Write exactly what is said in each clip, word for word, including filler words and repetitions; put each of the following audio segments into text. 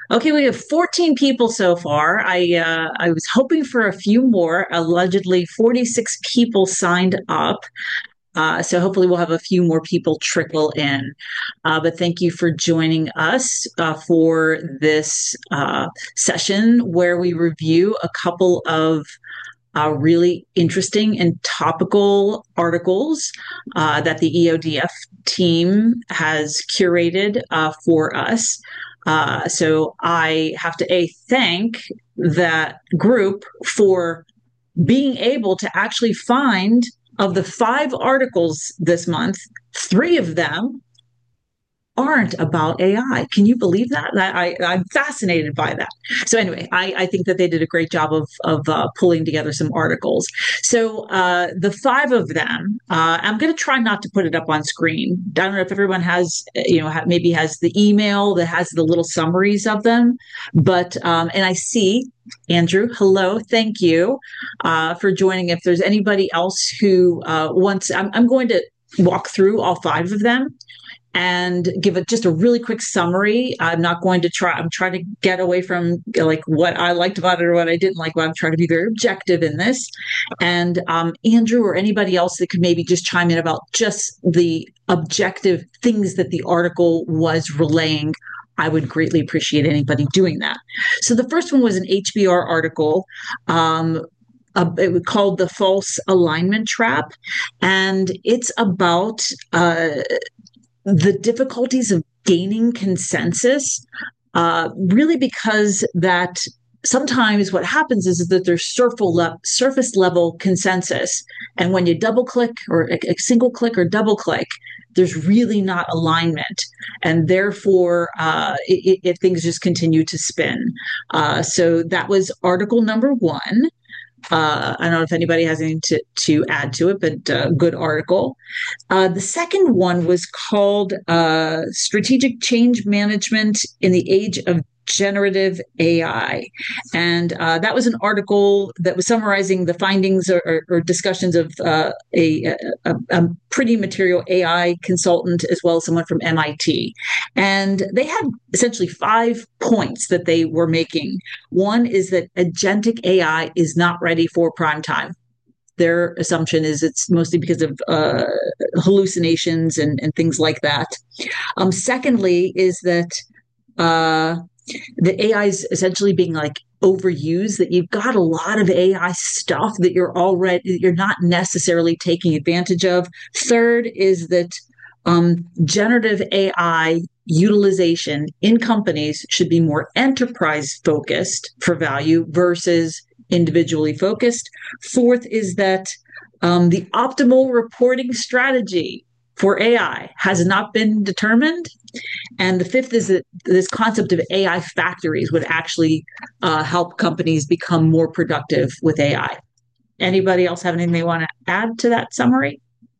Okay, we have fourteen people so far. I uh, I was hoping for a few more. Allegedly, forty-six people signed up. Uh, so hopefully we'll have a few more people trickle in. Uh, but thank you for joining us uh, for this uh, session where we review a couple of uh, really interesting and topical articles uh, that the E O D F team has curated uh, for us. Uh, so I have to a thank that group for being able to actually find of the five articles this month, three of them aren't about A I. Can you believe that? I, I'm fascinated by that. So anyway, I, I think that they did a great job of, of uh, pulling together some articles. So uh, the five of them, uh, I'm going to try not to put it up on screen. I don't know if everyone has, you know, maybe has the email that has the little summaries of them, but um, and I see Andrew, hello, thank you uh, for joining. If there's anybody else who uh, wants, I'm, I'm going to walk through all five of them and give it just a really quick summary. I'm not going to try, I'm trying to get away from like what I liked about it or what I didn't like, but I'm trying to be very objective in this. And um, Andrew or anybody else that could maybe just chime in about just the objective things that the article was relaying, I would greatly appreciate anybody doing that. So the first one was an H B R article. Um, uh, it was called The False Alignment Trap. And it's about uh, the difficulties of gaining consensus, uh, really because that sometimes what happens is that there's surface level consensus. And when you double click or a, a single click or double click, there's really not alignment. And therefore, uh, it, it, things just continue to spin. Uh, so that was article number one. Uh, I don't know if anybody has anything to, to add to it, but uh, good article. Uh, the second one was called uh, Strategic Change Management in the Age of Generative A I. And uh, that was an article that was summarizing the findings or, or, or discussions of uh, a, a, a pretty material A I consultant as well as someone from M I T. And they had essentially five points that they were making. One is that agentic A I is not ready for prime time. Their assumption is it's mostly because of uh, hallucinations and, and things like that. Um, secondly, is that uh, the A I is essentially being like overused, that you've got a lot of A I stuff that you're already, you're not necessarily taking advantage of. Third is that um, generative A I utilization in companies should be more enterprise focused for value versus individually focused. Fourth is that um, the optimal reporting strategy for A I has not been determined. And the fifth is that this concept of A I factories would actually uh, help companies become more productive with A I. Anybody else have anything they want to add to that summary?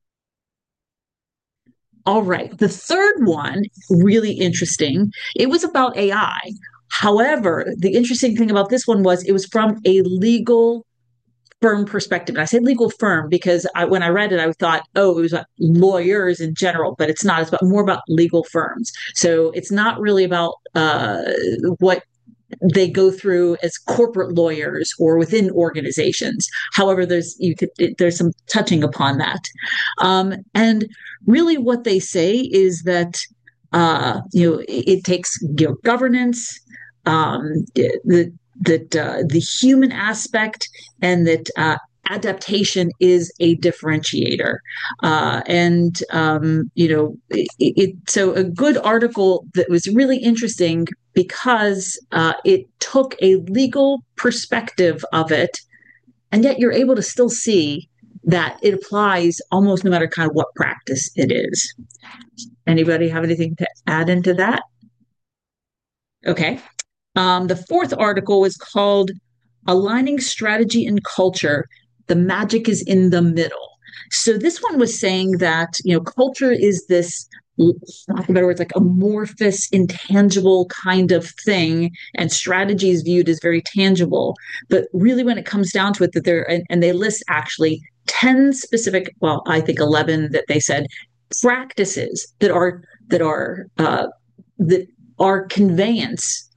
All right. The third one, really interesting. It was about A I. However, the interesting thing about this one was it was from a legal firm perspective. And I say legal firm because I, when I read it, I thought, oh, it was about lawyers in general, but it's not. It's about more about legal firms. So it's not really about uh, what they go through as corporate lawyers or within organizations. However, there's you could it, there's some touching upon that, um, and really what they say is that uh, you know it, it takes you know, governance, um, the that uh, the human aspect, and that uh, adaptation is a differentiator. Uh, and, um, you know, it, it, so a good article that was really interesting because uh, it took a legal perspective of it, and yet you're able to still see that it applies almost no matter kind of what practice it is. Anybody have anything to add into that? Okay. Um, the fourth article is called Aligning Strategy and Culture. The Magic is in the Middle. So this one was saying that, you know, culture is this, not better words, like amorphous, intangible kind of thing, and strategy is viewed as very tangible. But really, when it comes down to it, that there, and, and they list actually ten specific, well, I think eleven that they said practices that are that are uh, that are conveyance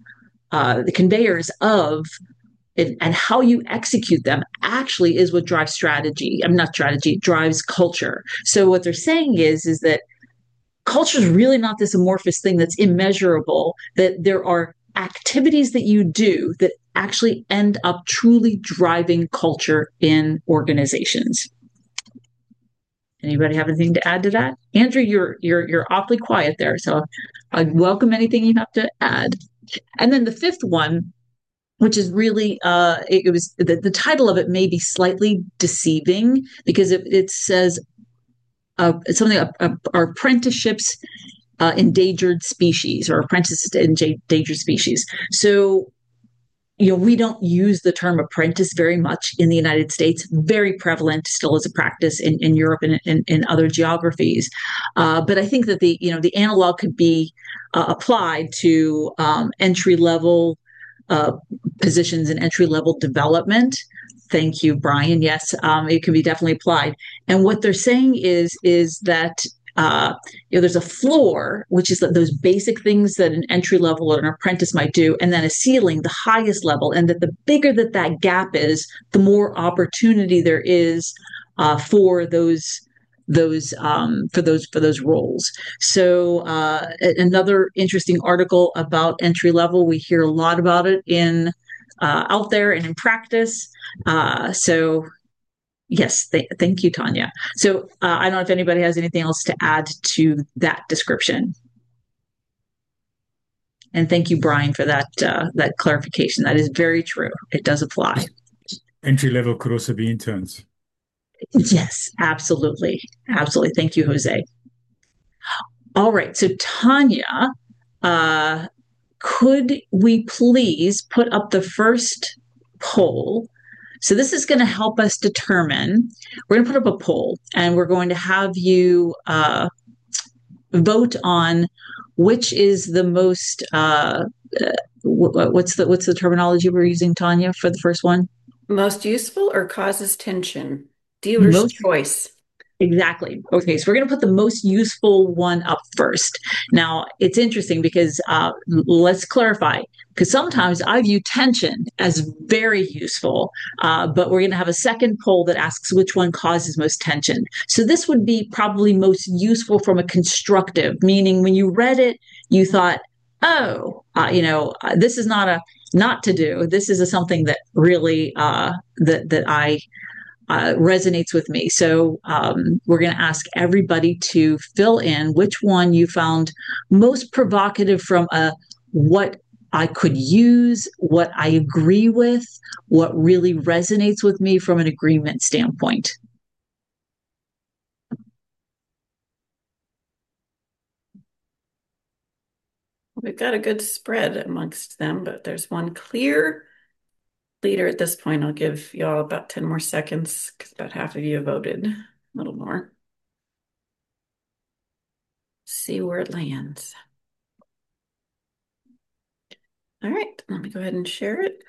uh, the conveyors of and, and how you execute them actually is what drives strategy. I'm not strategy, it drives culture. So what they're saying is, is that culture is really not this amorphous thing that's immeasurable, that there are activities that you do that actually end up truly driving culture in organizations. Anybody have anything to add to that? Andrew, you're you're you're awfully quiet there, so I welcome anything you have to add. And then the fifth one, which is really uh it, it was the, the title of it may be slightly deceiving because it, it says uh, something uh, uh, our apprenticeships uh, endangered species or apprentices to endangered species. So you know, we don't use the term apprentice very much in the United States, very prevalent still as a practice in, in Europe and in, in other geographies. Uh, but I think that the, you know, the analog could be uh, applied to um, entry level uh, positions and entry level development. Thank you, Brian. Yes, um, it can be definitely applied. And what they're saying is, is that uh, you know, there's a floor, which is those basic things that an entry level or an apprentice might do, and then a ceiling, the highest level, and that the bigger that that gap is, the more opportunity there is uh, for those those um, for those for those roles. So uh, another interesting article about entry level. We hear a lot about it in uh, out there and in practice. Uh, so yes, th- thank you, Tanya. So uh, I don't know if anybody has anything else to add to that description. And thank you, Brian, for that uh, that clarification. That is very true. It does apply. Entry level could also be interns. Yes, absolutely, absolutely. Thank you, Jose. All right. So Tanya, uh, could we please put up the first poll? So this is going to help us determine. We're going to put up a poll, and we're going to have you uh, vote on which is the most. Uh, uh, what's the what's the terminology we're using, Tanya, for the first one? Most useful or causes tension? Dealer's Most choice. Exactly. Okay, so we're going to put the most useful one up first. Now, it's interesting because uh, let's clarify, because sometimes I view tension as very useful, uh, but we're going to have a second poll that asks which one causes most tension. So this would be probably most useful from a constructive, meaning when you read it, you thought, oh, uh, you know, uh, this is not a not to do. This is a, something that really uh, that that I uh, resonates with me. So um, we're going to ask everybody to fill in which one you found most provocative from a what I could use, what I agree with, what really resonates with me from an agreement standpoint. We've got a good spread amongst them, but there's one clear leader at this point. I'll give y'all about ten more seconds because about half of you have voted, a little more. See where it lands. All right, let me go ahead and share it.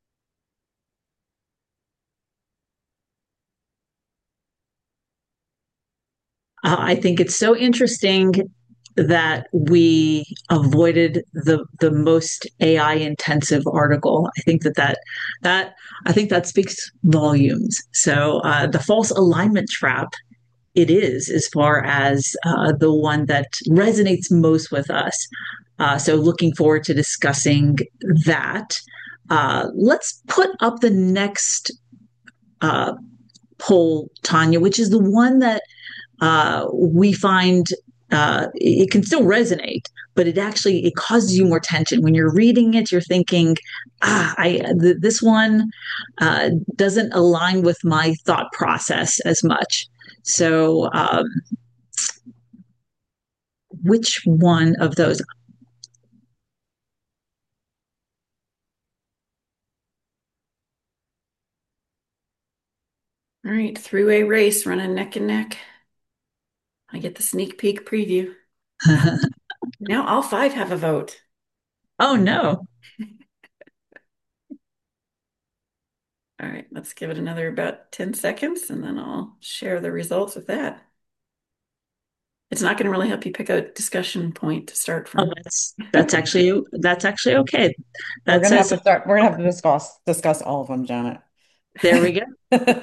Uh, I think it's so interesting that we avoided the the most A I intensive article. I think that that that I think that speaks volumes. So uh, the false alignment trap, it is as far as uh, the one that resonates most with us. Uh, so looking forward to discussing that. Uh, let's put up the next uh, poll, Tanya, which is the one that uh, we find uh, it can still resonate, but it actually it causes you more tension when you're reading it. You're thinking, ah, I th- this one uh, doesn't align with my thought process as much. So, um, which one of those? All right, three-way race running neck and neck. I get the sneak peek preview. Now all five have a vote. Oh no. All right, let's give it another about ten seconds and then I'll share the results of that. It's not going to really help you pick a discussion point to start Oh, from. that's that's actually that's actually okay. We're That gonna have says to start. We're gonna have to discuss discuss all of them, Janet. there we go.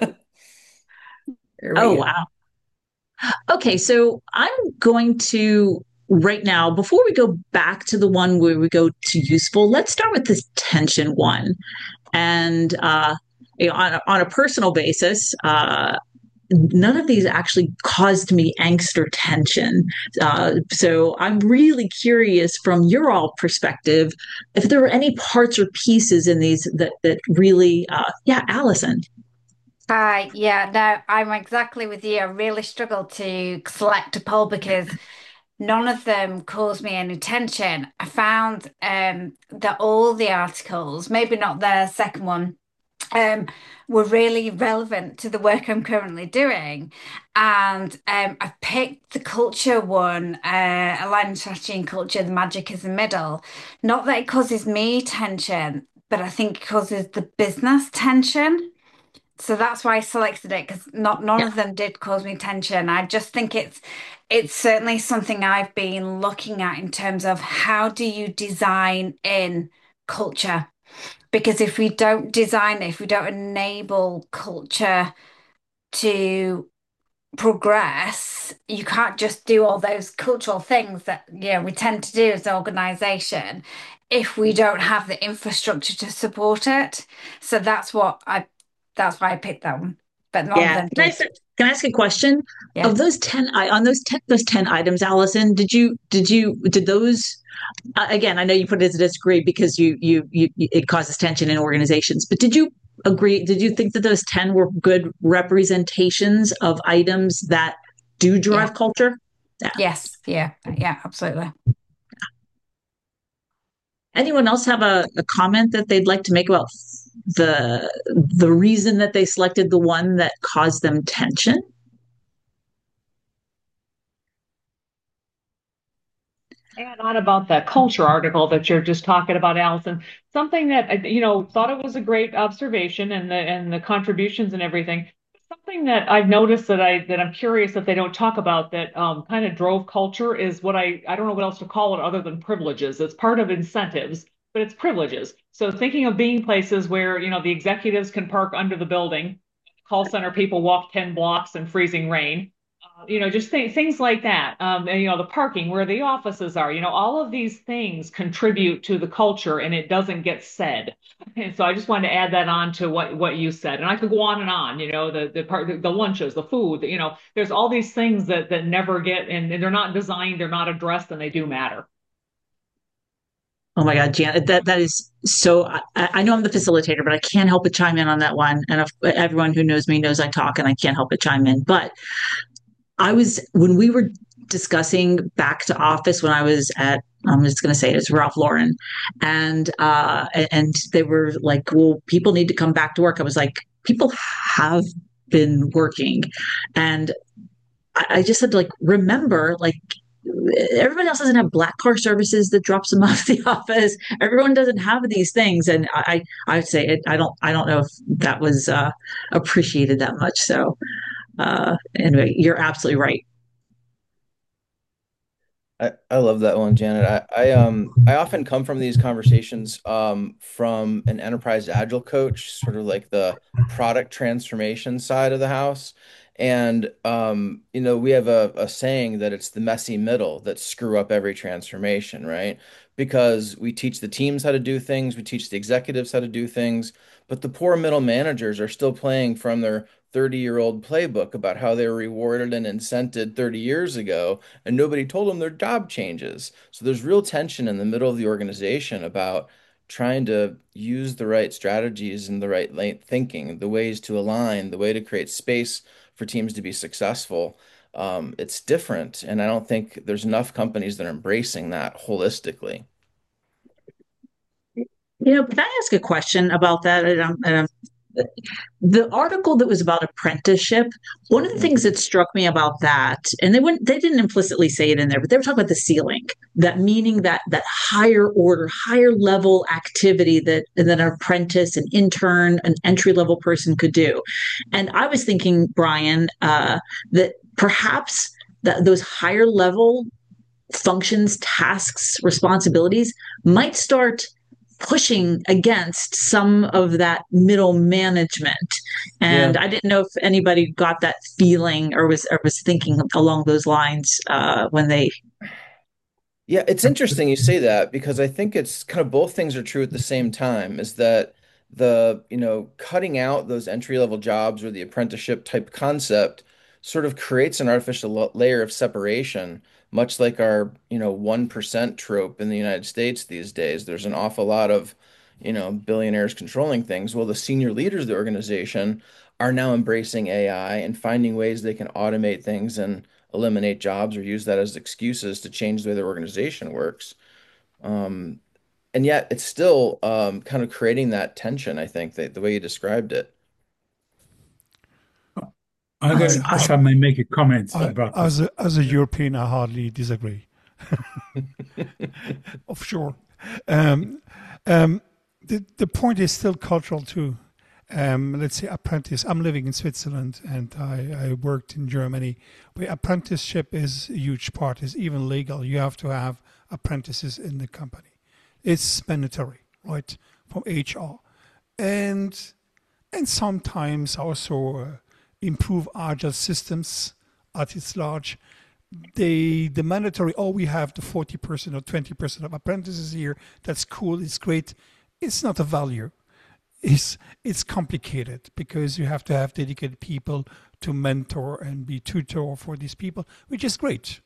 There Oh we go. wow. Okay, so I'm going to right now, before we go back to the one where we go to useful, let's start with this tension one. And uh, you know, on a, on a personal basis, uh, none of these actually caused me angst or tension. Uh, so I'm really curious from your all perspective if there were any parts or pieces in these that that really, uh, yeah, Allison. Hi, yeah, no, I'm exactly with you. I really struggled to select a poll because none of them caused me any tension. I found um, that all the articles, maybe not the second one, um, were really relevant to the work I'm currently doing. And um, I've picked the culture one, uh, aligning strategy and culture, the magic is the middle. Not that it causes me tension, but I think it causes the business tension. So that's why I selected it because not none Yeah, of them did cause me tension. I just think it's it's certainly something I've been looking at in terms of how do you design in culture? Because if we don't design it, if we don't enable culture to progress, you can't just do all those cultural things that you know we tend to do as an organization if we don't have the infrastructure to support it. So that's what I that's why I picked that one. But none of yeah. them Can I did. ask, can I ask a question? Yeah. Of those ten, I on those ten those ten items, Allison, did you did you did those uh, again, I know you put it as a disagree because you, you you it causes tension in organizations, but did you agree? Did you think that those ten were good representations of items that do Yeah. drive culture? Yeah. Yes. Yeah. Yeah, absolutely. Anyone else have a, a comment that they'd like to make about the the reason that they selected the one that caused them tension? Add on about the culture article that you're just talking about, Allison. Something that I, you know, thought it was a great observation and the and the contributions and everything. Something that I've noticed that I that I'm curious that they don't talk about that um, kind of drove culture is what I I don't know what else to call it other than privileges. It's part of incentives, but it's privileges. So thinking of being places where you know the executives can park under the building, call center people walk ten blocks in freezing rain, you know, just th things like that. Um, and, you know, the parking, where the offices are, you know, all of these things contribute to the culture and it doesn't get said. And so I just wanted to add that on to what, what you said. And I could go on and on, you know, the, the part, the, the lunches, the food, you know, there's all these things that, that never get, and, and they're not designed, they're not addressed, and they do matter. Oh my God, Janet, that that is so. I, I know I'm the facilitator, but I can't help but chime in on that one. And if, everyone who knows me knows I talk, and I can't help but chime in. But I was when we were discussing back to office when I was at I'm just going to say it, it's Ralph Lauren, and uh, and they were like, "Well, people need to come back to work." I was like, "People have been working," and I, I just said, like, remember, like. Everybody else doesn't have black car services that drops them off the office. Everyone doesn't have these things, and I, I would say it. I don't, I don't know if that was uh, appreciated that much. So, uh, anyway, you're absolutely right. I, I love that one, Janet. I, I um I often come from these conversations um from an enterprise agile coach, sort of like the product transformation side of the house. And um, you know, we have a, a saying that it's the messy middle that screw up every transformation, right? Because we teach the teams how to do things, we teach the executives how to do things, but the poor middle managers are still playing from their thirty year old playbook about how they were rewarded and incented thirty years ago and nobody told them their job changes. So there's real tension in the middle of the organization about trying to use the right strategies and the right late thinking, the ways to align, the way to create space for teams to be successful. Um, it's different, and I don't think there's enough companies that are embracing that holistically. You know, can I ask a question about that? And I'm, and I'm the article that was about apprenticeship, one of the Mhm. things that struck me about that, and they wouldn't, they didn't implicitly say it in there, but they were talking about the ceiling, that meaning that that higher order, higher level activity that that an apprentice, an intern, an entry level person could do. And I was thinking, Brian, uh, that perhaps that those higher level functions, tasks, responsibilities might start pushing against some of that middle management. And Yeah. I didn't know if anybody got that feeling or was or was thinking along those lines uh, when they. Yeah, it's interesting you say that because I think it's kind of both things are true at the same time, is that the, you know, cutting out those entry level jobs or the apprenticeship type concept sort of creates an artificial lo- layer of separation, much like our, you know, one percent trope in the United States these days. There's an awful lot of, you know, billionaires controlling things. Well, the senior leaders of the organization are now embracing A I and finding ways they can automate things and eliminate jobs or use that as excuses to change the way their organization works. Um, and yet it's still um, kind of creating that tension, I think, that the way you described it. I'm That's going, if awesome. I may make a comment I, about as this. a, as a European, I hardly disagree. Of sure. Um, um, the the point is still cultural too. Um, let's say apprentice. I'm living in Switzerland and I, I worked in Germany, where apprenticeship is a huge part. It's even legal. You have to have apprentices in the company. It's mandatory, right, from H R, and and sometimes also uh, improve agile systems at its large. They the mandatory, oh, we have the forty percent or twenty percent of apprentices here. That's cool. It's great. It's not a value. It's it's complicated because you have to have dedicated people to mentor and be tutor for these people, which is great.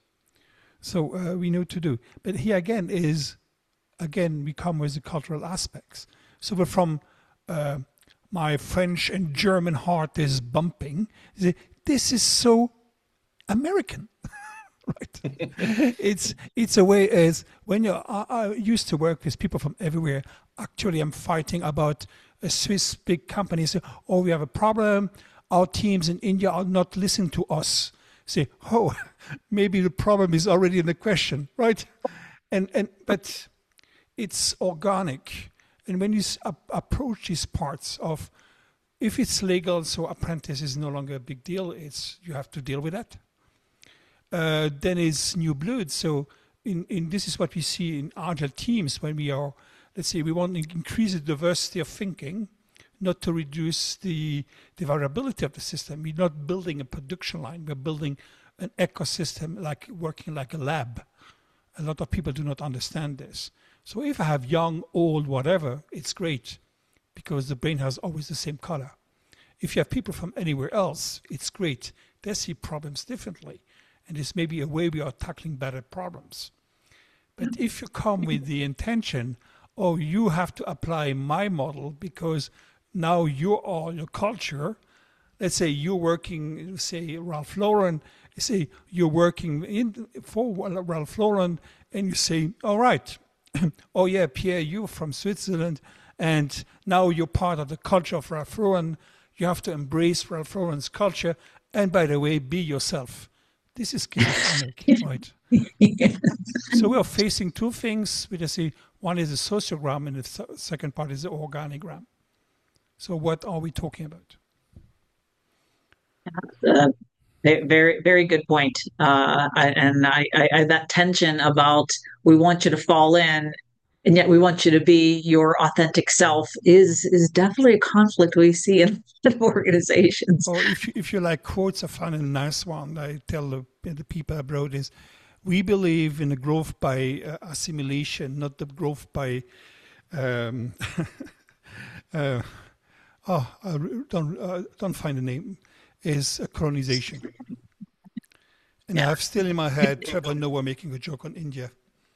So uh, we know to do. But here again is again we come with the cultural aspects. So we're from uh, my French and German heart is bumping. This is so American. Right. It's it's a way as when you I, I used to work with people from everywhere. Actually, I'm fighting about a Swiss big company. Say, oh, we have a problem. Our teams in India are not listening to us. Say, oh, maybe the problem is already in the question, right? And and but it's organic. And when you s- ap- approach these parts of, if it's legal, so apprentice is no longer a big deal. It's you have to deal with that. Uh, then is new blood. So in, in this is what we see in agile teams when we are, let's say, we want to increase the diversity of thinking, not to reduce the, the variability of the system. We're not building a production line. We're building an ecosystem, like working like a lab. A lot of people do not understand this. So if I have young, old, whatever, it's great because the brain has always the same color. If you have people from anywhere else, it's great. They see problems differently. And this may be a way we are tackling better problems. But if you come with the intention, oh, you have to apply my model because now you are your culture. Let's say you're working, say Ralph Lauren, say you're working in for Ralph Lauren, and you say, all right, oh yeah, Pierre, you're from Switzerland, and now you're part of the culture of Ralph Lauren. You have to embrace Ralph Lauren's culture, and by the way, be yourself. This is schizophrenic, right? So we are facing two things. We just see one is a sociogram and the th- second part is the organigram. So what are we talking about? Uh, very, very good point. Uh, I, and I, I, I, that tension about we want you to fall in, and yet we want you to be your authentic self is is definitely a conflict we see in organizations. Or if you, if you like quotes, I found a nice one. I tell the, the people abroad is, we believe in the growth by uh, assimilation, not the growth by um, uh, oh, I don't uh, don't find the name. Is a colonization. And I have still in my head Trevor Noah making a joke on India.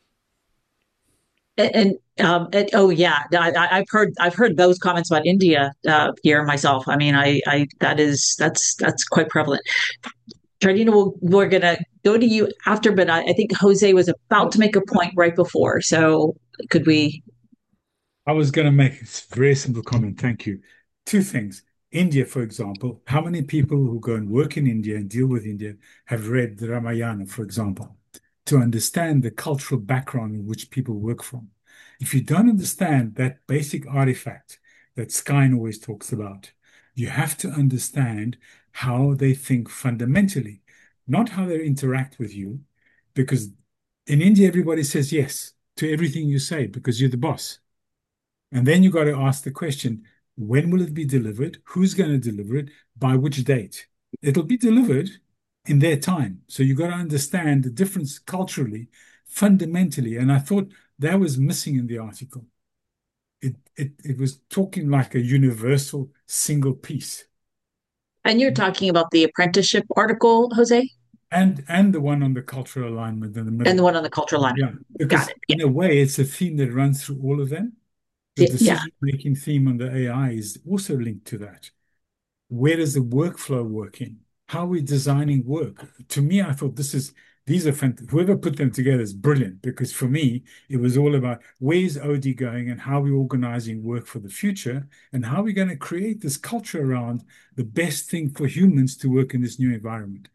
And, and, um, and oh yeah, I, I- I've heard I've heard those comments about India uh, here myself. I mean, I, I that is that's that's quite prevalent. Tardina, we'll, we're gonna go to you after, but I, I think Jose was about to make a point right before. So could we? I was going to make a very simple comment. Thank you. Two things. India, for example, how many people who go and work in India and deal with India have read the Ramayana, for example, to understand the cultural background in which people work from? If you don't understand that basic artifact that Skyn always talks about, you have to understand how they think fundamentally. not how they interact with you, because in India, everybody says yes to everything you say because you're the boss. And then you got to ask the question, when will it be delivered? Who's going to deliver it? By which date? It'll be delivered in their time. So you got to understand the difference culturally, fundamentally. And I thought that was missing in the article. It, it, it was talking like a universal single piece. And you're talking about the apprenticeship article, Jose? And and the one on the cultural alignment in the middle. And the one on the cultural alignment. Yeah, because Got it. in Yeah. a way, it's a theme that runs through all of them. The Yeah. decision-making theme on the A I is also linked to that. Where is the workflow working? How are we designing work? To me, I thought this is these are fantastic. Whoever put them together is brilliant, because for me, it was all about where's O D going and how we're organizing work for the future, and how we're going to create this culture around the best thing for humans to work in this new environment.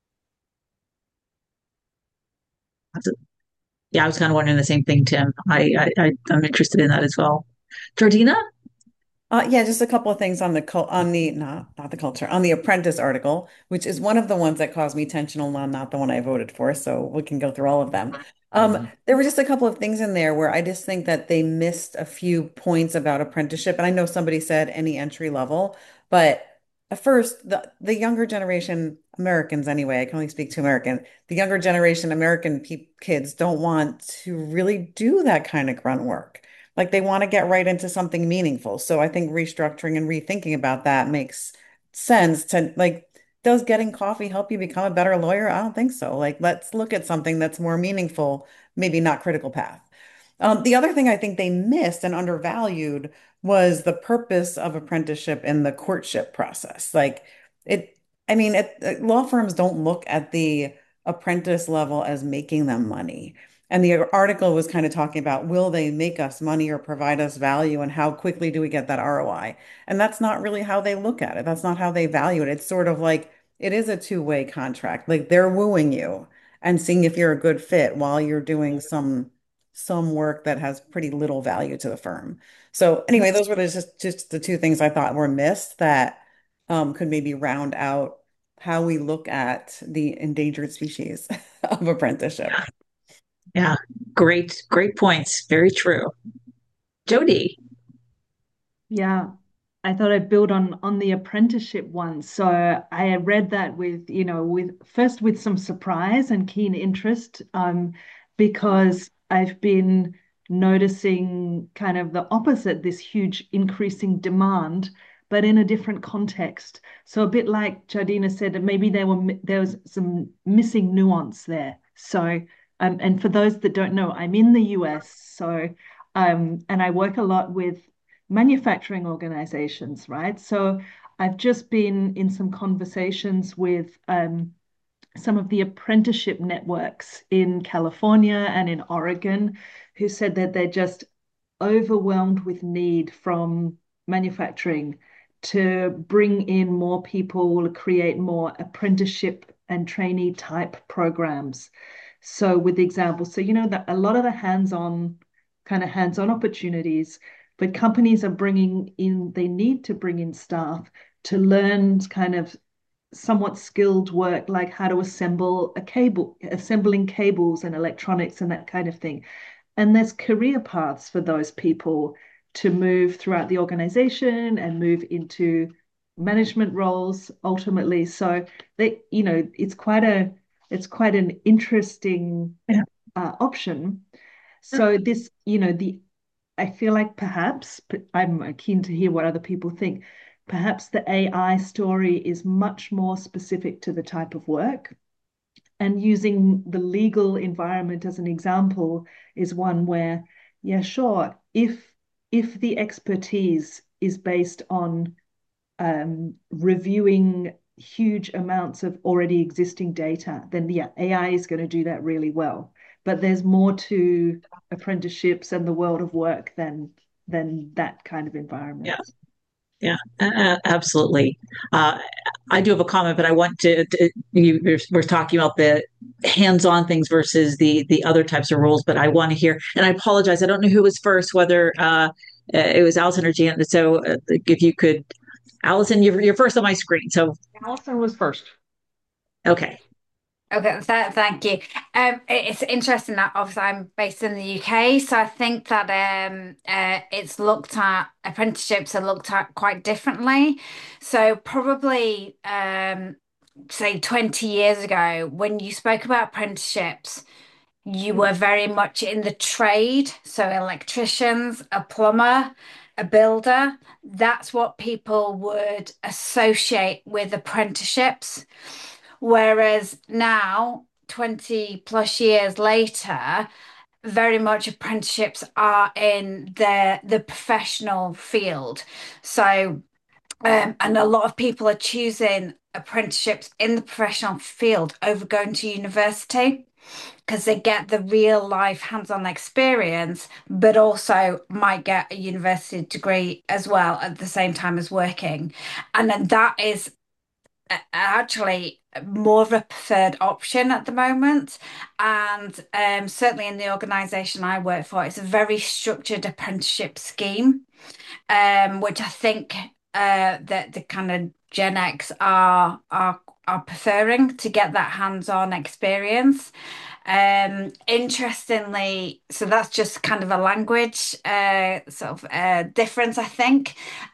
Yeah, I was kind of wondering the same thing, Tim. I, I, I I'm interested in that as well. Georgina? Uh, yeah, just a couple of things on the cul on the not not the culture on the Apprentice article, which is one of the ones that caused me tension, although not the one I voted for. So we can go through all of them. Um, Mhm. there were just a couple of things in there where I just think that they missed a few points about apprenticeship. And I know somebody said any entry level, but at first, the the younger generation, Americans anyway, I can only speak to American, the younger generation American pe kids don't want to really do that kind of grunt work. Like they want to get right into something meaningful. So I think restructuring and rethinking about that makes sense to like, does getting coffee help you become a better lawyer? I don't think so. Like, let's look at something that's more meaningful, maybe not critical path. Um, the other thing I think they missed and undervalued was the purpose of apprenticeship in the courtship process. Like it, I mean, it, uh, law firms don't look at the apprentice level as making them money. And the article was kind of talking about, will they make us money or provide us value, and how quickly do we get that R O I? And that's not really how they look at it. That's not how they value it. It's sort of like it is a two-way contract. Like they're wooing you and seeing if you're a good fit while you're doing some some work that has pretty little value to the firm. So anyway, those were the, just just the two things I thought were missed that um, could maybe round out how we look at the endangered species of apprenticeship. Yeah. Great, great points. Very true. Jody? Yeah, I thought I'd build on on the apprenticeship one. So I read that with, you know, with first with some surprise and keen interest, um, because I've been noticing kind of the opposite, this huge increasing demand, but in a different context. So a bit like Jardina said, that maybe there were there was some missing nuance there. So um, and for those that don't know, I'm in the U S, so um, and I work a lot with manufacturing organizations, right? So I've just been in some conversations with um, some of the apprenticeship networks in California and in Oregon, who said that they're just overwhelmed with need from manufacturing to bring in more people, create more apprenticeship and trainee type programs. So with the example, so you know that a lot of the hands-on kind of hands-on opportunities, but companies are bringing in, they need to bring in staff to learn kind of somewhat skilled work, like how to assemble a cable, assembling cables and electronics and that kind of thing. And there's career paths for those people to move throughout the organization and move into management roles ultimately. So they, you know, it's quite a, it's quite an interesting Yeah. uh, option. So this, you know, the I feel like perhaps, but I'm keen to hear what other people think. Perhaps the A I story is much more specific to the type of work. And using the legal environment as an example is one where, yeah, sure, if if the expertise is based on um, reviewing huge amounts of already existing data, then yeah, A I is going to do that really well. But there's more to apprenticeships and the world of work than than that kind of environment. Yeah. Yeah, uh, absolutely. Uh, I do have a comment, but I want to, to you, we're, we're talking about the hands-on things versus the the other types of roles, but I want to hear, and I apologize, I don't know who was first, whether uh, it was Allison or Janet. So uh, if you could, Allison, you're, you're first on my screen. So, Allison was first. okay. Okay, that, thank you. Um, it- it's interesting that obviously I'm based in the U K, so I think that um, uh, it's looked at, apprenticeships are looked at quite differently. So probably um, say twenty years ago, when you spoke about apprenticeships, you were very much in the trade. So electricians, a plumber, a builder, that's what people would associate with apprenticeships. Whereas now, twenty plus years later, very much apprenticeships are in the the professional field. So, um, and a lot of people are choosing apprenticeships in the professional field over going to university because they get the real life hands-on experience, but also might get a university degree as well at the same time as working. And then that is actually more of a preferred option at the moment. And um, certainly in the organisation I work for, it's a very structured apprenticeship scheme, um, which I think uh, that the kind of Gen X are are are preferring to get that hands-on experience. Um, interestingly, so that's just kind of a language uh, sort of uh, difference, I think.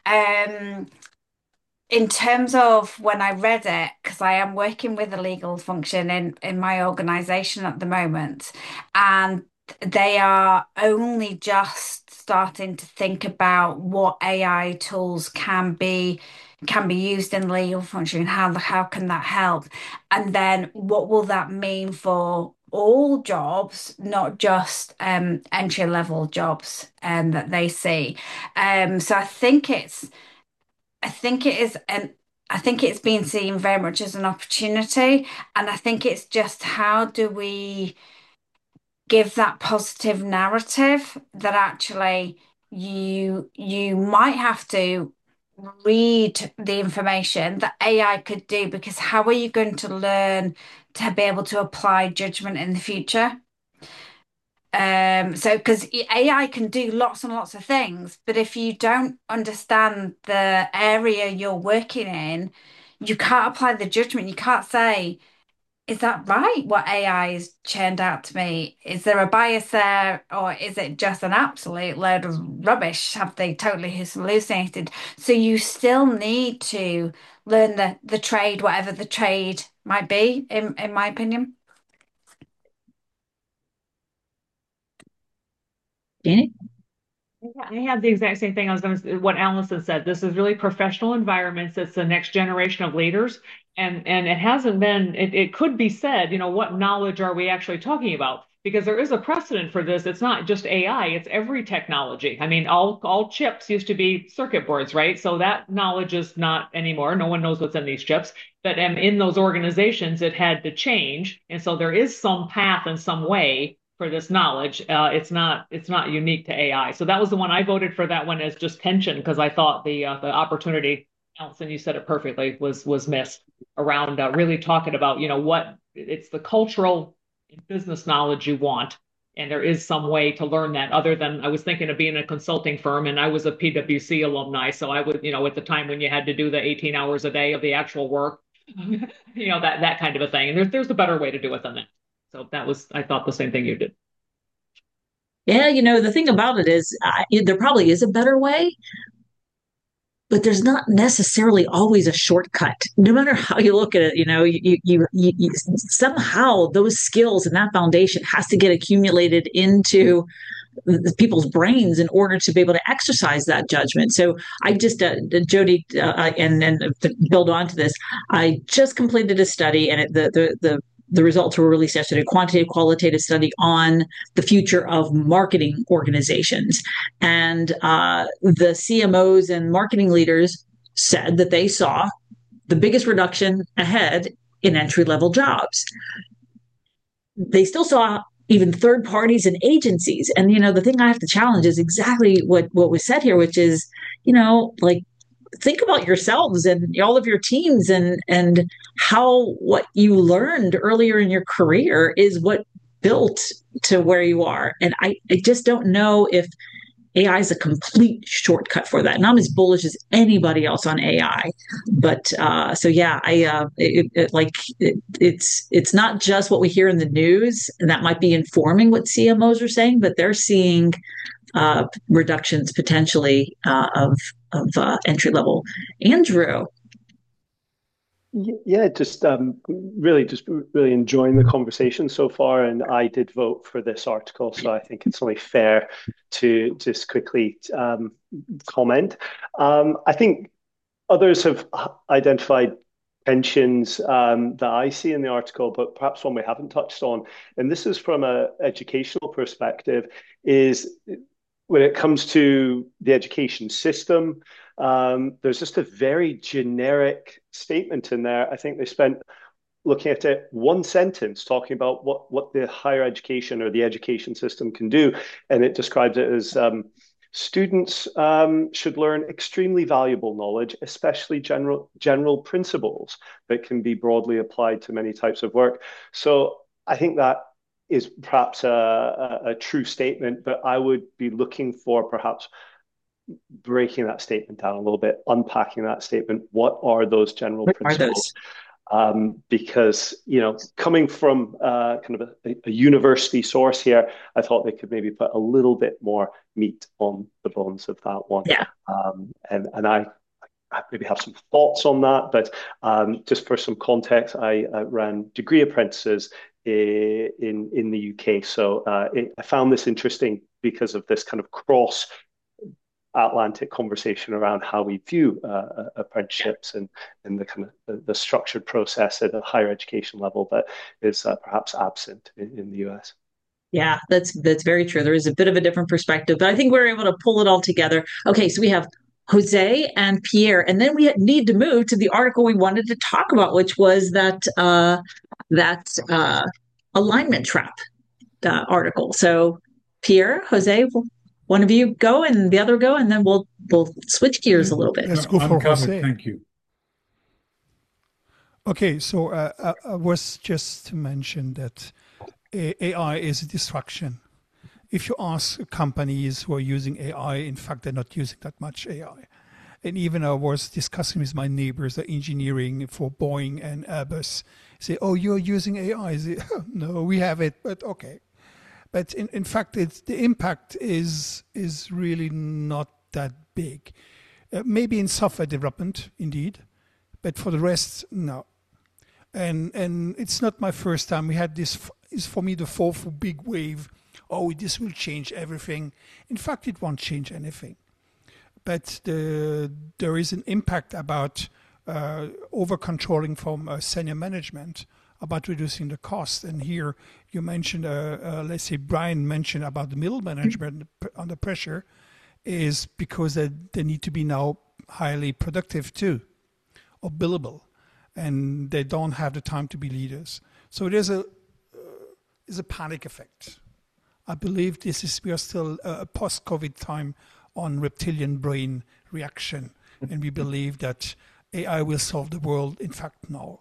Um, in terms of when I read it, because I am working with a legal function in, in my organization at the moment, and they are only just starting to think about what A I tools can be can be used in the legal function and how how can that help? And then what will that mean for all jobs, not just um, entry level jobs um, that they see. Um, so I think it's I think it is an I think it's been seen very much as an opportunity, and I think it's just how do we give that positive narrative that actually you you might have to read the information that A I could do, because how are you going to learn to be able to apply judgment in the future? Um, so because A I can do lots and lots of things, but if you don't understand the area you're working in, you can't apply the judgment. You can't say, is that right? What A I has churned out to me? Is there a bias there, or is it just an absolute load of rubbish? Have they totally hallucinated? So you still need to learn the the trade, whatever the trade might be, in in my opinion. Jeannie? I had the exact same thing. I was going to what Allison said. This is really professional environments. It's the next generation of leaders. And and it hasn't been, it, it could be said, you know, what knowledge are we actually talking about? Because there is a precedent for this. It's not just A I, it's every technology. I mean, all all chips used to be circuit boards, right? So that knowledge is not anymore. No one knows what's in these chips. But um, in those organizations, it had to change. And so there is some path and some way for this knowledge. Uh, it's not it's not unique to A I. So that was the one I voted for, that one as just tension, because I thought the uh, the opportunity, Allison, you said it perfectly, was was missed around uh, really talking about, you know, what it's the cultural and business knowledge you want. And there is some way to learn that other than I was thinking of being a consulting firm, and I was a P W C alumni. So I would, you know, at the time when you had to do the eighteen hours a day of the actual work, you know, that that kind of a thing. And there's there's a better way to do it than that. So that was, I thought the same thing you did. Yeah, you know, the thing about it is, uh, there probably is a better way, but there's not necessarily always a shortcut. No matter how you look at it, you know, you, you, you, you somehow those skills and that foundation has to get accumulated into people's brains in order to be able to exercise that judgment. So I just, uh, Jody, uh, and and to build on to this, I just completed a study, and it, the the the the results were released yesterday, a quantitative qualitative study on the future of marketing organizations. And uh, the C M Os and marketing leaders said that they saw the biggest reduction ahead in entry level jobs. They still saw even third parties and agencies. And, you know, the thing I have to challenge is exactly what, what was said here, which is, you know, like, think about yourselves and all of your teams, and and how what you learned earlier in your career is what built to where you are. And I, I just don't know if A I is a complete shortcut for that. And I'm as bullish as anybody else on A I. But uh, so yeah, I uh, it, it, like it, it's it's not just what we hear in the news, and that might be informing what C M Os are saying, but they're seeing uh, reductions potentially uh, of of uh, entry level. Andrew. Yeah, just um, really, just really enjoying the conversation so far, and I did vote for this article, so I think it's only fair to just quickly um, comment. Um, I think others have identified tensions um, that I see in the article, but perhaps one we haven't touched on, and this is from an educational perspective, is when it comes to the education system. Um, there's just a very generic statement in there. I think they spent looking at it one sentence talking about what, what the higher education or the education system can do. And it describes it as um, students um, should learn extremely valuable knowledge, especially general, general principles that can be broadly applied to many types of work. So I think that is perhaps a, a, a true statement, but I would be looking for perhaps breaking that statement down a little bit, unpacking that statement. What are those general What principles? Um, because, you know, coming from uh, kind of a, a university source here, I thought they could maybe put a little bit more meat on the bones of that one. Yeah. Um, and, and I, I maybe have some thoughts on that, but um, just for some context, I, I ran degree apprentices in, in the U K. So uh, it, I found this interesting because of this kind of cross Atlantic conversation around how we view uh, apprenticeships and, and the kind of the, the structured process at a higher education level that is uh, perhaps absent in, in the U S. Yeah, that's that's very true. There is a bit of a different perspective, but I think we're able to pull it all together. Okay, so we have Jose and Pierre, and then we need to move to the article we wanted to talk about, which was that uh, that uh, alignment trap uh, article. So Pierre, Jose, one of you go and the other go, and then we'll we'll switch gears a little bit. Let's go for Jose. Thank you. Okay, so uh, I, I was just to mention that A I is a distraction. If you ask companies who are using A I, in fact, they're not using that much A I. And even I was discussing with my neighbors, the engineering for Boeing and Airbus, say, "Oh, you're using A I?" I say, "No, we have it, but okay." But in, in fact, it's, the impact is is really not that big. Uh, maybe in software development, indeed, but for the rest, no. And and it's not my first time. We had this, is for me the fourth big wave. Oh, this will change everything. In fact, it won't change anything. But the, there is an impact about uh, over-controlling from uh, senior management, about reducing the cost. And here you mentioned, uh, uh, let's say Brian mentioned about the middle management under pressure, is because they, they need to be now highly productive too, or billable, and they don't have the time to be leaders. So there's a, uh, there's a panic effect. I believe this is, we are still a post-COVID time on reptilian brain reaction, and we believe that A I will solve the world. In fact, no.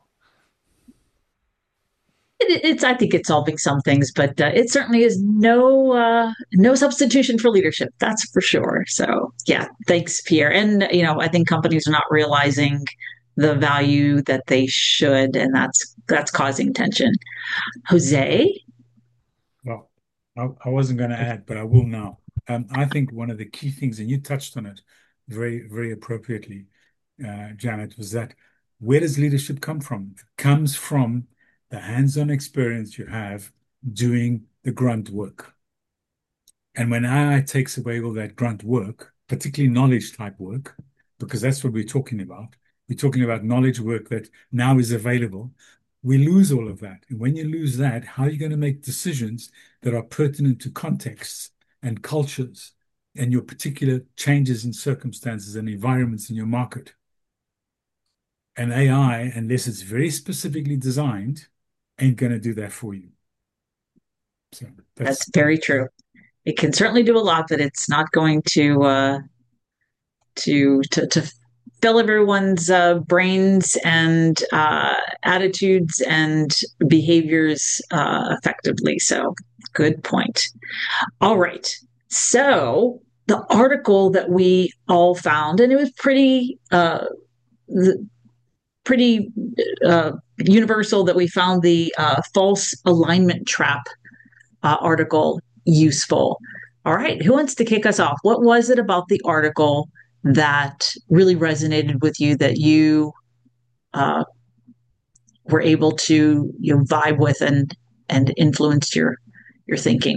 It, it's, I think it's solving some things, but uh, it certainly is no uh, no substitution for leadership. That's for sure. So, yeah, thanks, Pierre. And you know, I think companies are not realizing the value that they should, and that's that's causing tension. Jose? Well, I, I wasn't going to add, but I will now. Um, I think one of the key things, and you touched on it very, very appropriately, uh, Janet, was that where does leadership come from? It comes from the hands-on experience you have doing the grunt work. And when A I takes away all that grunt work, particularly knowledge type work, because that's what we're talking about, we're talking about knowledge work that now is available, we lose all of that. And when you lose that, how are you going to make decisions that are pertinent to contexts and cultures and your particular changes in circumstances and environments in your market? And A I, unless it's very specifically designed, ain't going to do that for you. So that's, that's very true. It can certainly do a lot, but it's not going to uh, to to to fill everyone's uh, brains and uh, attitudes and behaviors uh, effectively. So, good point. All right. So the article that we all found, and it was pretty uh, pretty uh, universal that we found the uh, false alignment trap uh, article useful. All right, who wants to kick us off? What was it about the article that really resonated with you that you uh, were able to you know vibe with and and influence your your thinking?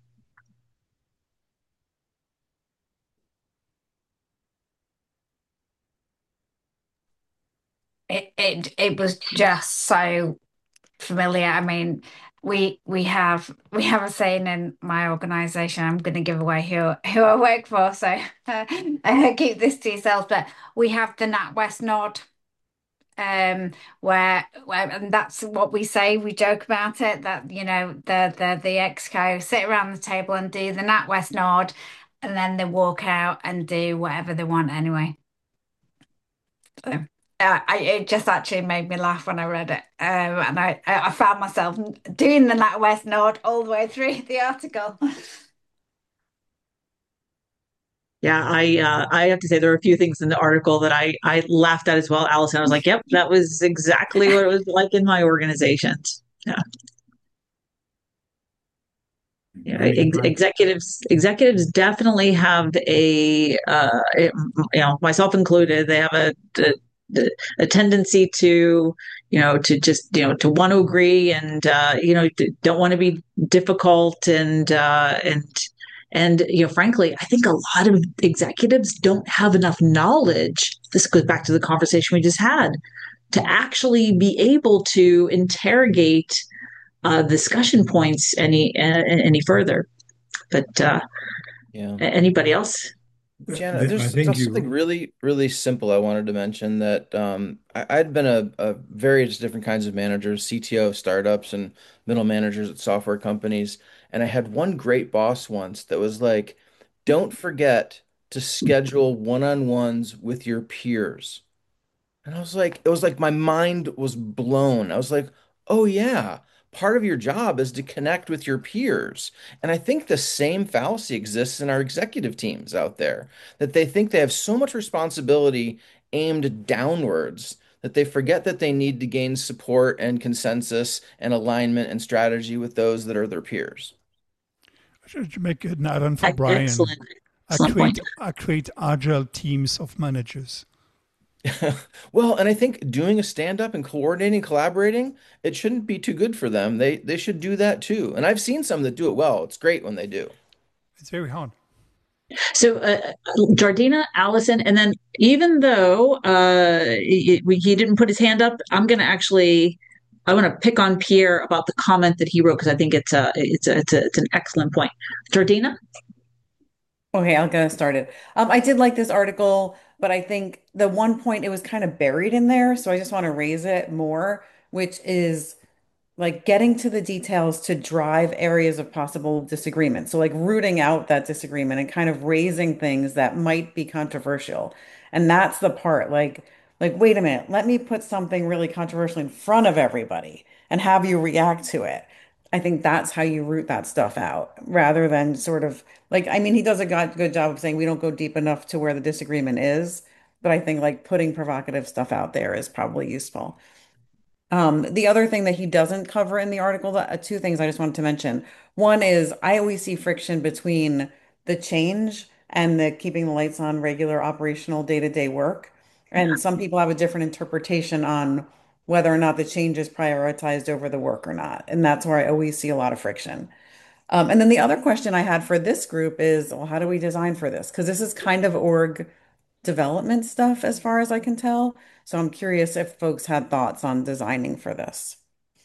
It it it was just so familiar. I mean, we we have we have a saying in my organization. I'm going to give away who who I work for, so uh, keep this to yourselves. But we have the NatWest nod, um, where, where and that's what we say. We joke about it that you know the the the exco sit around the table and do the NatWest nod, and then they walk out and do whatever they want anyway. So, uh, I, it just actually made me laugh when I read it. Um, and I, I found myself doing the NatWest nod all the way through the article. Yeah, I uh, I have to say there were a few things in the article that I I laughed at as well, Allison. I was like, "Yep, that was exactly what it was like in my organization." Yeah, yeah. Ex executives executives definitely have a uh, it, you know myself included. They have a, a a tendency to you know to just you know to want to agree and uh, you know don't want to be difficult and uh, and and you know frankly I think a lot of executives don't have enough knowledge. This goes back to the conversation we just had to actually be able to interrogate uh, discussion points any uh, any further. But uh, Yeah. anybody else? Jana, I there's, think there's something you, really, really simple I wanted to mention that um, I, I'd been a, a various different kinds of managers, C T O of startups and middle managers at software companies. And I had one great boss once that was like, don't forget to schedule one-on-ones with your peers. And I was like, it was like my mind was blown. I was like, oh yeah, part of your job is to connect with your peers. And I think the same fallacy exists in our executive teams out there, that they think they have so much responsibility aimed downwards that they forget that they need to gain support and consensus and alignment and strategy with those that are their peers. I should make an add-on for Brian. Excellent, I excellent create point. I create agile teams of managers. Well, and I think doing a stand-up and coordinating, collaborating, it shouldn't be too good for them. They they should do that too. And I've seen some that do it well. It's great when they do. It's very hard. So, uh, Jardina, Allison, and then even though uh, he, he didn't put his hand up, I'm going to actually I want to pick on Pierre about the comment that he wrote because I think it's a it's a, it's a it's an excellent point. Jardina? Okay, I'll get us started. Um, I did like this article, but I think the one point it was kind of buried in there, so I just want to raise it more, which is like getting to the details to drive areas of possible disagreement. So like rooting out that disagreement and kind of raising things that might be controversial. And that's the part like like wait a minute, let me put something really controversial in front of everybody and have you react to it. I think that's how you root that stuff out rather than sort of like I mean he does a good good job of saying we don't go deep enough to where the disagreement is, but I think like putting provocative stuff out there is probably useful. Um, the other thing that he doesn't cover in the article, that, uh, two things I just wanted to mention. One is I always see friction between the change and the keeping the lights on regular operational day-to-day work. And some people have a different interpretation on whether or not the change is prioritized over the work or not. And that's where I always see a lot of friction. Um, and then the other question I had for this group is, well, how do we design for this? Because this is kind of org development stuff as far as I can tell. So I'm curious if folks had thoughts on designing for this.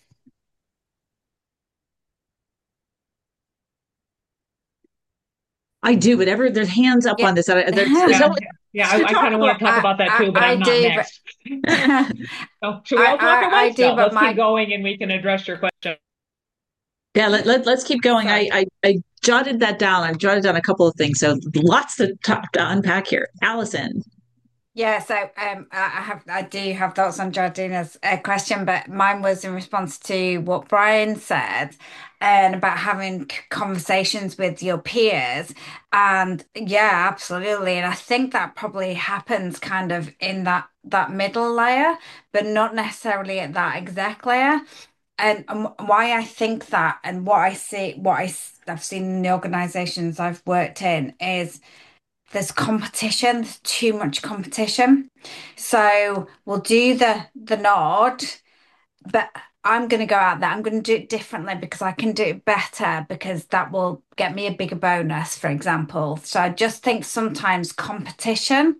I do, but ever there's hands up Yeah. on this. There's, Yeah, so yeah, I, I kind of want to talk I, about that I, too, but I I'm not do, next. but So, should we I, all talk I, at I once? do, No, but let's my keep going and we can address your question. yeah, let, let, let's keep going. I, sorry. I, I jotted that down. I've jotted down a couple of things. So lots to, to, to unpack here. Allison. Yeah, so um, I I have I do have thoughts on Jardina's uh, question, but mine was in response to what Brian said and about having c- conversations with your peers. And yeah, absolutely. And I think that probably happens kind of in that that middle layer, but not necessarily at that exec layer. And, and why I think that, and what I see, what I, s- I've seen in the organizations I've worked in is there's competition, there's too much competition. So we'll do the the nod, but I'm going to go out there. I'm going to do it differently because I can do it better because that will get me a bigger bonus, for example. So I just think sometimes competition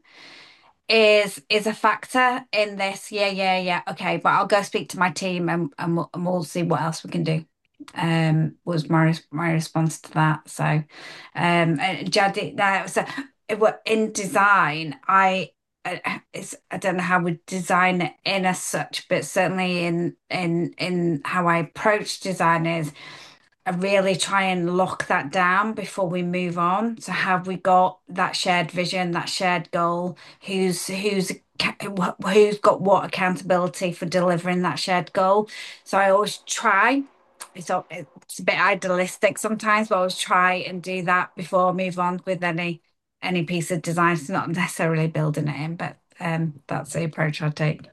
is is a factor in this. Yeah, yeah, yeah. Okay, but I'll go speak to my team and and we'll, and we'll see what else we can do. Um, was my my response to that. So, um, and Jadi, now so it were in design. I I- it's I don't know how we design it in as such, but certainly in in in how I approach design is. I really try and lock that down before we move on. So have we got that shared vision, that shared goal? Who's who's who's got what accountability for delivering that shared goal? So I always try. It's a, it's a bit idealistic sometimes, but I always try and do that before I move on with any any piece of design. It's not necessarily building it in, but um, that's the approach I take.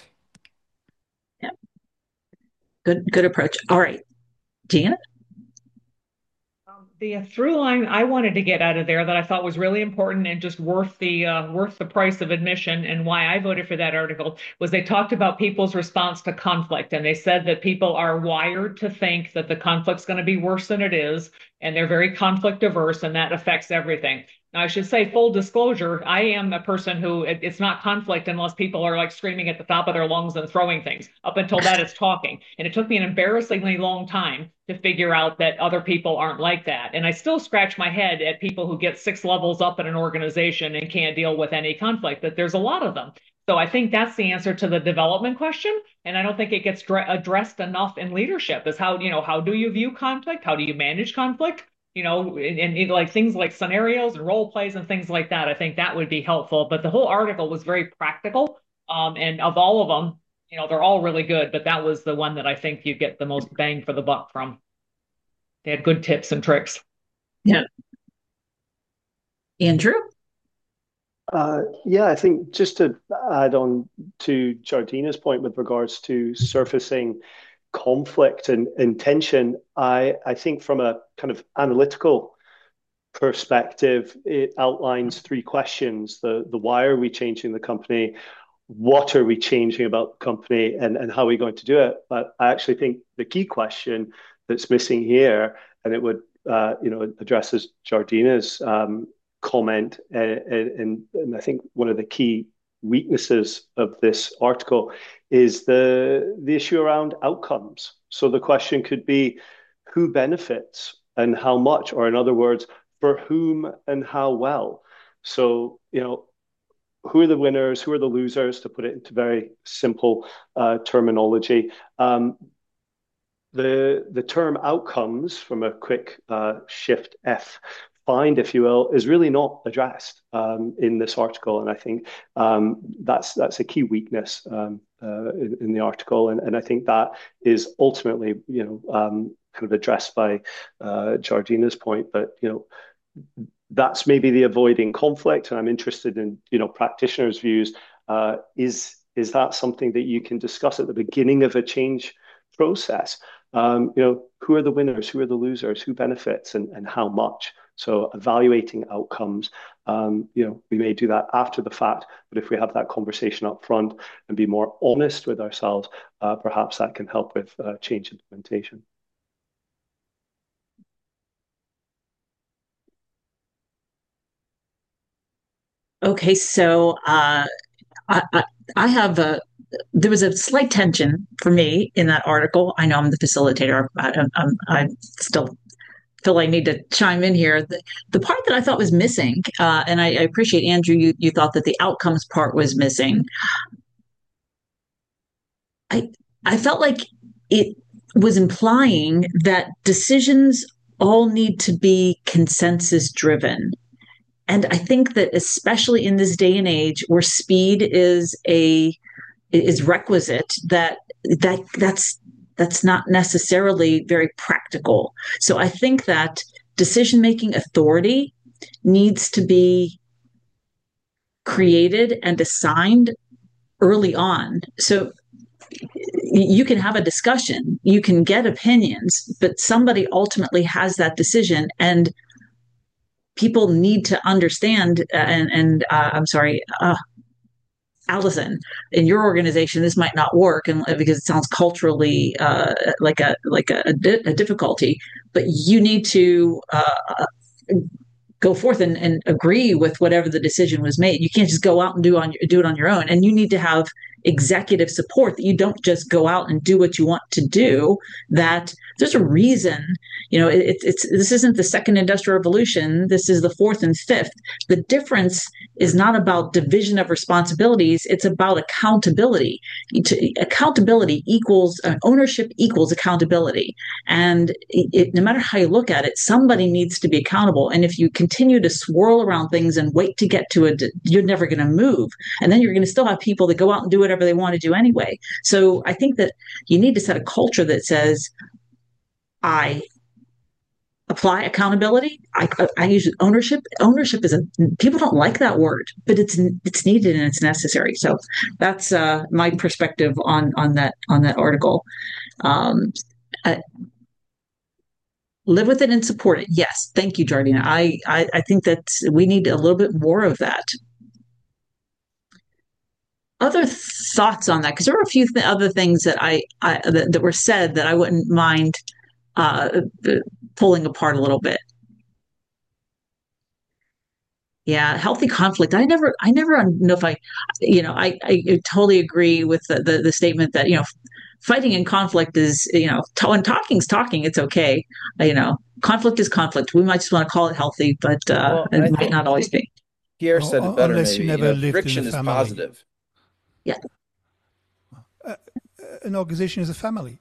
Yeah, good, good approach. All right, Gina. Um, the through line I wanted to get out of there that I thought was really important and just worth the uh, worth the price of admission, and why I voted for that article was they talked about people's response to conflict, and they said that people are wired to think that the conflict's going to be worse than it is, and they're very conflict averse, and that affects everything. Now, I should say, full disclosure, I am a person who it, it's not conflict unless people are like screaming at the top of their lungs and throwing things. Up until that, it's talking. And it took me an embarrassingly long time to figure out that other people aren't like that. And I still scratch my head at people who get six levels up in an organization and can't deal with any conflict, that there's a lot of them. So I think that's the answer to the development question. And I don't think it gets dra- addressed enough in leadership is how, you know, how do you view conflict? How do you manage conflict? You know, and, and like things like scenarios and role plays and things like that. I think that would be helpful. But the whole article was very practical. Um, and of all of them, you know, they're all really good, but that was the one that I think you get the most bang for the buck from. They had good tips and tricks. Yeah, Andrew. Uh, yeah, I think just to add on to Jardina's point with regards to surfacing conflict and, and tension, I, I think from a kind of analytical perspective, it outlines three questions. The, the why are we changing the company? What are we changing about the company, and, and how are we going to do it? But I actually think the key question that's missing here, and it would uh, you know addresses Jardina's um, comment, uh, and, and I think one of the key weaknesses of this article is the the issue around outcomes. So the question could be, who benefits and how much, or in other words, for whom and how well. So, you know, who are the winners, who are the losers, to put it into very simple uh, terminology. Um, the the term outcomes, from a quick uh, shift F find, if you will, is really not addressed um, in this article, and I think um, that's that's a key weakness um, uh, in, in, the article, and, and I think that is ultimately, you know, um, kind of addressed by uh, Jardina's point, but you know, that's maybe the avoiding conflict, and I'm interested in, you know, practitioners' views. Uh, is is that something that you can discuss at the beginning of a change process? Um, you know, who are the winners, who are the losers, who benefits, and, and how much? So evaluating outcomes, um, you know, we may do that after the fact, but if we have that conversation up front and be more honest with ourselves, uh, perhaps that can help with uh, change implementation. Okay, so uh, I, I, I have a there was a slight tension for me in that article. I know I'm the facilitator. I, I'm, I still feel I need to chime in here. The, the part that I thought was missing, uh, and I, I appreciate, Andrew, you, you thought that the outcomes part was missing. I I felt like it was implying that decisions all need to be consensus driven. and I think that especially in this day and age where speed is a is requisite, that that that's that's not necessarily very practical. So I think that decision making authority needs to be created and assigned early on. So you can have a discussion, you can get opinions, but somebody ultimately has that decision, and people need to understand. Uh, and and uh, I'm sorry, uh, Allison, in your organization, this might not work, and because it sounds culturally uh, like a like a, a, difficulty, but you need to uh, go forth and, and agree with whatever the decision was made. You can't just go out and do on do it on your own, and you need to have executive support, that you don't just go out and do what you want to do. That there's a reason, you know, it, it's this isn't the second industrial revolution. This is the fourth and fifth. The difference is not about division of responsibilities. It's about accountability. Accountability equals uh, ownership equals accountability. And it, it, no matter how you look at it, somebody needs to be accountable. And if you continue to swirl around things and wait to get to it, you're never going to move. And then you're going to still have people that go out and do whatever they want to do anyway. So I think that you need to set a culture that says, I apply accountability. I, I use ownership. Ownership is a, people don't like that word, but it's it's needed and it's necessary. So that's uh, my perspective on on that on that article. Um, uh, live with it and support it. Yes, thank you, Jardina. I I, I think that we need a little bit more of that. Other thoughts on that? Because there were a few th- other things that I, I that, that were said that I wouldn't mind uh, pulling apart a little bit. Yeah, healthy conflict. I never, I never know if I, you know, I, I totally agree with the, the, the statement that, you know, fighting and conflict is, you know, t- when talking's talking, it's okay. You know, conflict is conflict. We might just want to call it healthy, but uh, Well, it I might think not always be. Pierre said it better, Unless you maybe. You never know, lived in friction a is family. positive. Yeah. Uh, an organization is a family.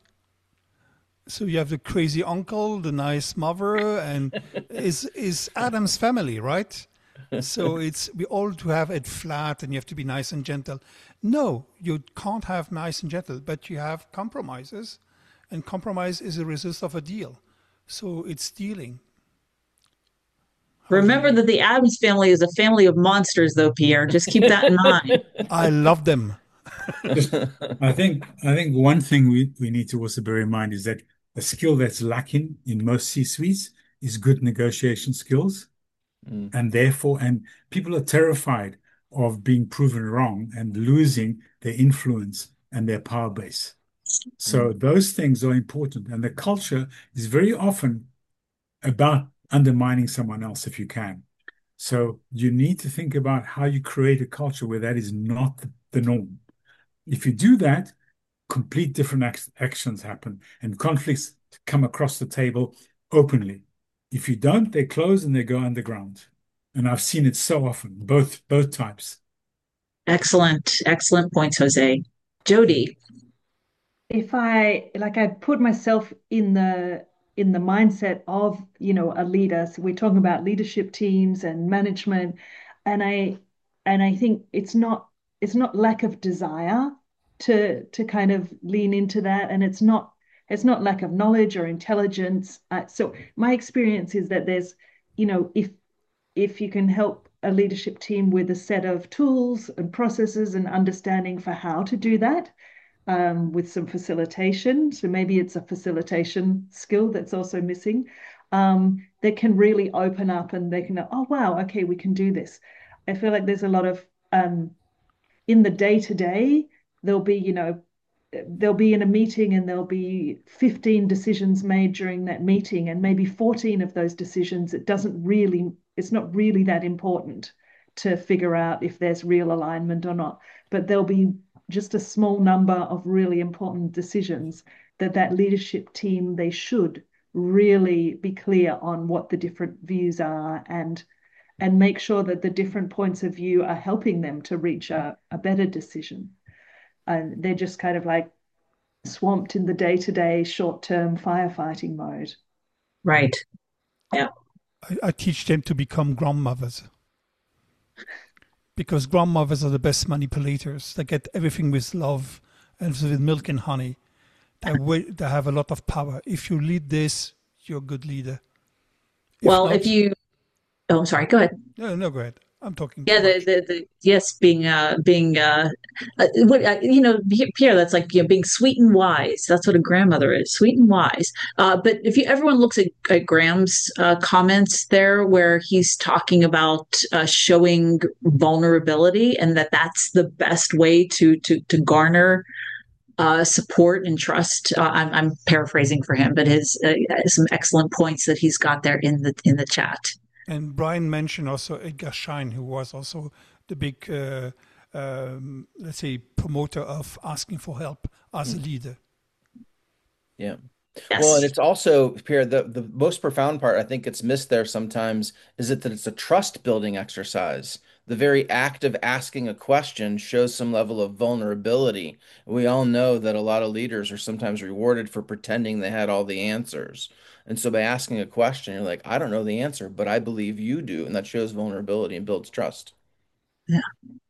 So you have the crazy uncle, the nice mother, and is is Adam's family, right? So it's we all to have it flat, and you have to be nice and gentle. No, you can't have nice and gentle, but you have compromises, and compromise is a result of a deal. So it's dealing. How Remember that the Addams family is a family of monsters, though, Pierre. Just keep that in mind. I love them. Just, I think I think one thing we, we need to also bear in mind is that a skill that's lacking in most C-suites is good negotiation skills. Mm. And therefore, and people are terrified of being proven wrong and losing their influence and their power base. So mm. those things are important. And the culture is very often about undermining someone else if you can. So you need to think about how you create a culture where that is not the norm. If you do that, complete different ac- actions happen and conflicts come across the table openly. If you don't, they close and they go underground. And I've seen it so often, both both types. Excellent, excellent points, Jose. Jody. If I like I put myself in the in the mindset of, you know, a leader. So we're talking about leadership teams and management. And I and I think it's not it's not lack of desire to to kind of lean into that. And it's not it's not lack of knowledge or intelligence. Uh, so my experience is that there's, you know, if if you can help a leadership team with a set of tools and processes and understanding for how to do that, um, with some facilitation. So maybe it's a facilitation skill that's also missing. Um, that can really open up and they can, oh, wow, okay, we can do this. I feel like there's a lot of, um, in the day to day, there'll be, you know, they'll be in a meeting and there'll be fifteen decisions made during that meeting, and maybe fourteen of those decisions, it doesn't really, it's not really that important to figure out if there's real alignment or not. But there'll be just a small number of really important decisions that that leadership team, they should really be clear on what the different views are, and and make sure that the different points of view are helping them to reach a, a better decision. And they're just kind of like swamped in the day-to-day short-term firefighting mode. Right. Yeah. I, I teach them to become grandmothers. Because grandmothers are the best manipulators. They get everything with love and with milk and honey. They, they have a lot of power. If you lead this, you're a good leader. If Well, not, if you, oh, I'm sorry, go ahead. no, no, go ahead. I'm talking Yeah, too the, much. the, the yes, being uh being uh, uh what uh, you know, P- Pierre, that's like, you know, being sweet and wise. That's what a grandmother is, sweet and wise. Uh, but if you everyone looks at, at Graham's uh, comments there, where he's talking about uh, showing vulnerability, and that that's the best way to to to garner uh, support and trust. Uh, I'm, I'm paraphrasing for him, but his uh, some excellent points that he's got there in the in the chat. And Brian mentioned also Edgar Schein, who was also the big, uh, um, let's say, promoter of asking for help as a leader. Yeah. Yes. Well, and it's also, Pierre, the, the most profound part, I think it's missed there sometimes, is that, that it's a trust building exercise. The very act of asking a question shows some level of vulnerability. We all know that a lot of leaders are sometimes rewarded for pretending they had all the answers. And so by asking a question, you're like, I don't know the answer, but I believe you do. And that shows vulnerability and builds trust. Yeah.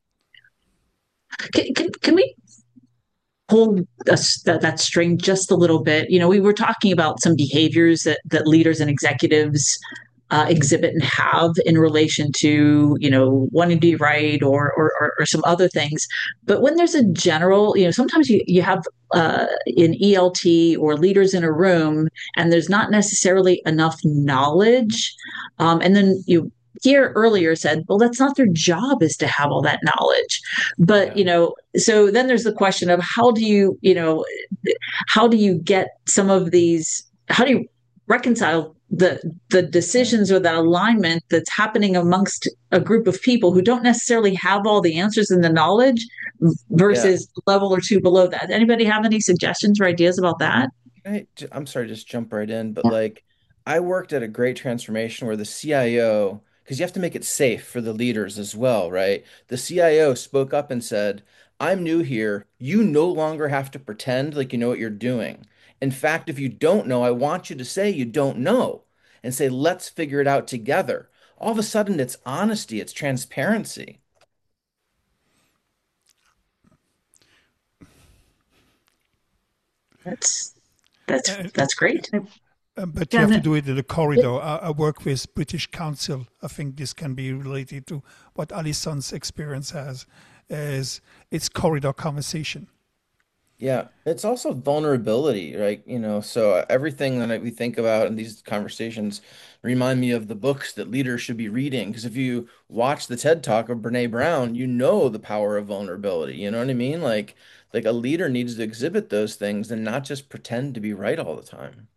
Can, can, can we pull us, that, that string just a little bit? You know, we were talking about some behaviors that, that leaders and executives uh, exhibit and have in relation to, you know, wanting to be right, or, or, or, or some other things. But when there's a general, you know, sometimes you, you have uh, in E L T or leaders in a room, and there's not necessarily enough knowledge. Um, and then you Pierre earlier said, well, that's not their job, is to have all that knowledge. But, Yeah. you know, so then there's the question of how do you, you know, how do you get some of these, how do you reconcile the the decisions or the alignment that's happening amongst a group of people who don't necessarily have all the answers and the knowledge versus yeah. level or two below that? Anybody have any suggestions or ideas about that? I, I'm sorry, just jump right in. But like, I worked at a great transformation where the C I O, because you have to make it safe for the leaders as well, right? The C I O spoke up and said, I'm new here. You no longer have to pretend like you know what you're doing. In fact, if you don't know, I want you to say you don't know and say, let's figure it out together. All of a sudden, it's honesty, it's transparency. That's that's that's great. Uh, but you have to do it in the corridor. I, I work with British Council. I think this can be related to what Alison's experience has. Is it's corridor conversation. Yeah, it's also vulnerability, right? You know, so everything that we think about in these conversations remind me of the books that leaders should be reading. Because if you watch the TED Talk of Brene Brown, you know the power of vulnerability. You know what I mean? Like, like a leader needs to exhibit those things and not just pretend to be right all the time.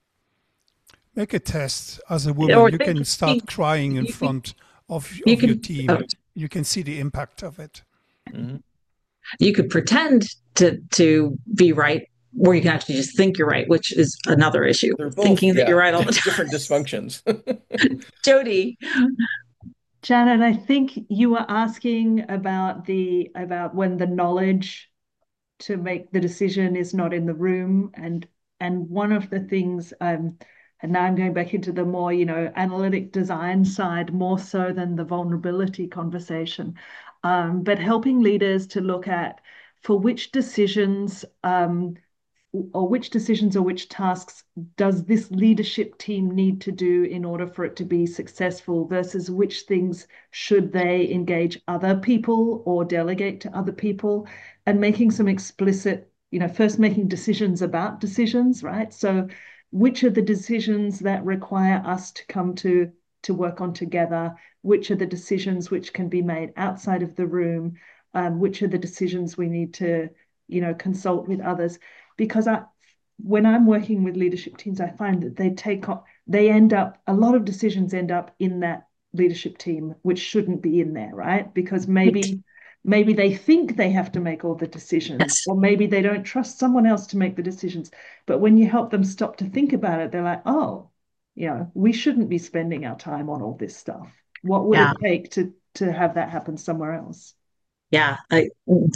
Make a test as a woman. Or you think- can start think- crying in you- front of, you of your can- team. oh. You can see the impact of it. Mhm. You could pretend to to be right, or you can actually just think you're right, which is another issue. They're both, Thinking that yeah, you're right all the time. different dysfunctions. Jody. Janet, I think you were asking about the about when the knowledge to make the decision is not in the room, and and one of the things, um, and now I'm going back into the more, you know, analytic design side more so than the vulnerability conversation, um, but helping leaders to look at for which decisions, um, or which decisions or which tasks does this leadership team need to do in order for it to be successful, versus which things should they engage other people or delegate to other people, and making some explicit, you know, first making decisions about decisions, right? So which are the decisions that require us to come to to work on together? Which are the decisions which can be made outside of the room? Um, which are the decisions we need to, you know, consult with others? Because I, when I'm working with leadership teams, I find that they take on, they end up, a lot of decisions end up in that leadership team, which shouldn't be in there, right? Because maybe maybe they think they have to make all the decisions, Yes. or maybe they don't trust someone else to make the decisions. But when you help them stop to think about it, they're like, oh, you know, we shouldn't be spending our time on all this stuff. What would Yeah. it take to to have that happen somewhere else? Yeah, I,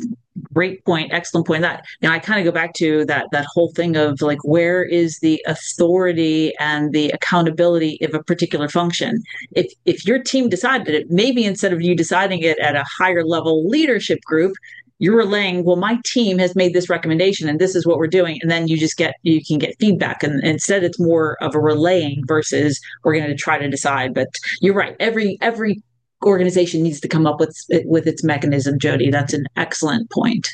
Great point, excellent point. That you know, I kind of go back to that that whole thing of like, where is the authority and the accountability of a particular function? If if your team decided it, maybe instead of you deciding it at a higher level leadership group, you're relaying, well, my team has made this recommendation and this is what we're doing, and then you just get you can get feedback, and, and instead it's more of a relaying versus we're going to try to decide. But you're right, every every organization needs to come up with with its mechanism. Jody, that's an excellent point.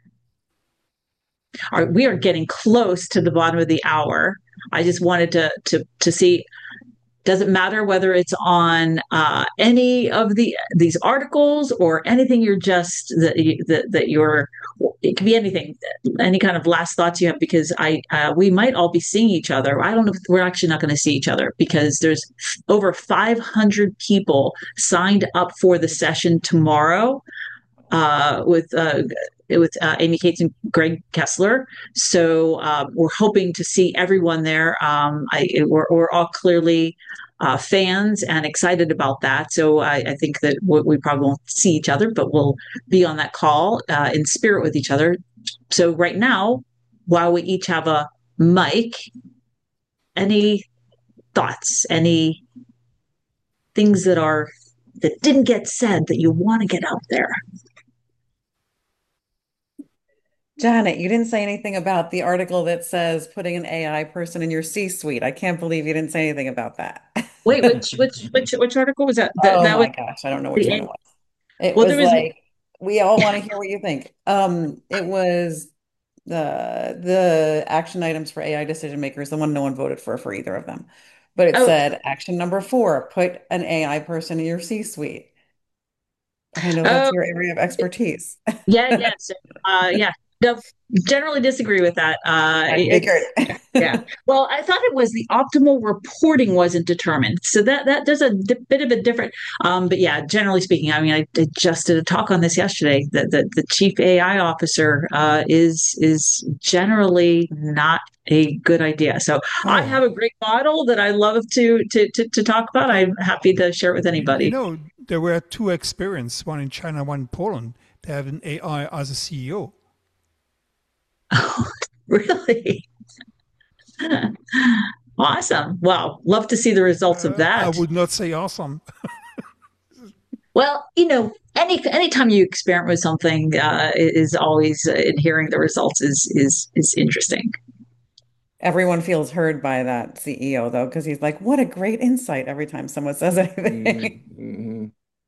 All right, we are getting close to the bottom of the hour. I just wanted to to to see, does it matter whether it's on uh, any of the these articles or anything you're just that that, that you're, it could be anything, any kind of last thoughts you have, because I uh, we might all be seeing each other. I don't know if we're actually not going to see each other, because there's over five hundred people signed up for the session tomorrow uh, with uh, with uh, Amy Cates and Greg Kessler. So uh, we're hoping to see everyone there. Um, I, we're, we're all clearly uh, fans and excited about that. So I, I think that we, we probably won't see each other, but we'll be on that call uh, in spirit with each other. So right now, while we each have a mic, any thoughts, any things that are that didn't get said that you want to get out there? Janet, you didn't say anything about the article that says putting an A I person in your C-suite. I can't believe you didn't say anything about that. Wait, which which which which article was that? That, Oh that my was gosh, I don't know which one it the, was. It well, was there was like, we all want to hear what you think. Um, it was the the action items for A I decision makers, the one no one voted for for either of them. But it oh said action number four, put an A I person in your C-suite. I know that's oh your area of expertise. yeah yeah so, uh yeah no, generally disagree with that. Uh, I figured. it's yeah. Well, I thought it was the optimal reporting wasn't determined, so that that does a di- bit of a different. Um, but yeah, generally speaking, I mean, I, I just did a talk on this yesterday. That the, the chief A I officer uh, is is generally not a good idea. So I Oh, have a great model that I love to to to, to talk about. I'm happy to share it with you, you anybody. know, there were two experiments, one in China, one in Poland. They have an A I as a C E O. Really? Awesome. Well, love to see the results of Uh, I that. would not say awesome. Well, you know, any anytime you experiment with something uh, is always uh, and hearing the results is is is interesting. Everyone feels heard by that C E O though, because he's like, what a great insight every time someone says anything. Mm-hmm.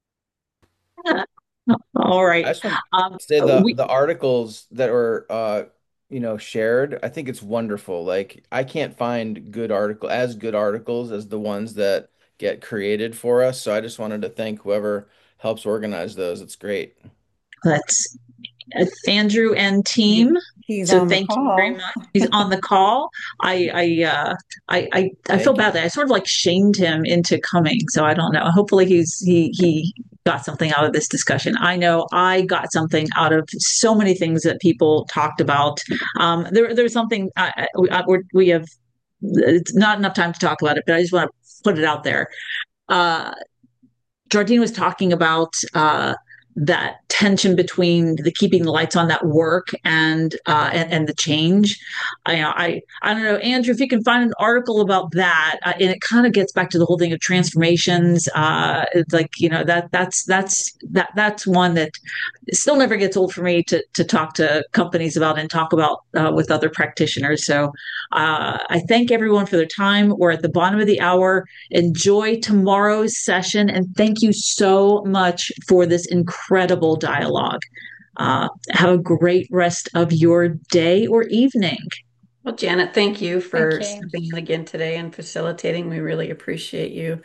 All I right. just want Um, to say the we the articles that were uh you know shared, I think it's wonderful. Like I can't find good article as good articles as the ones that get created for us. So I just wanted to thank whoever helps organize those. It's great. let's uh, Andrew and He, team. he's So on the thank you very call. much. He's on the call. I I uh, I, I I feel Thank you. badly. I sort of like shamed him into coming. So I don't know. Hopefully he's he he got something out of this discussion. I know I got something out of so many things that people talked about. Um, there there's something I, I, we we have. It's not enough time to talk about it, but I just want to put it out there. Uh, Jardine was talking about uh, that tension between the keeping the lights on, that work, and uh, and, and the change. I, I I don't know, Andrew, if you can find an article about that, uh, and it kind of gets back to the whole thing of transformations. Uh, it's like you know that that's that's that that's one that still never gets old for me to to talk to companies about and talk about uh, with other practitioners. So uh, I thank everyone for their time. We're at the bottom of the hour. Enjoy tomorrow's session, and thank you so much for this incredible dialogue. Uh, have a great rest of your day or evening. Well, Janet, thank you Thank for you. stepping in again today and facilitating. We really appreciate you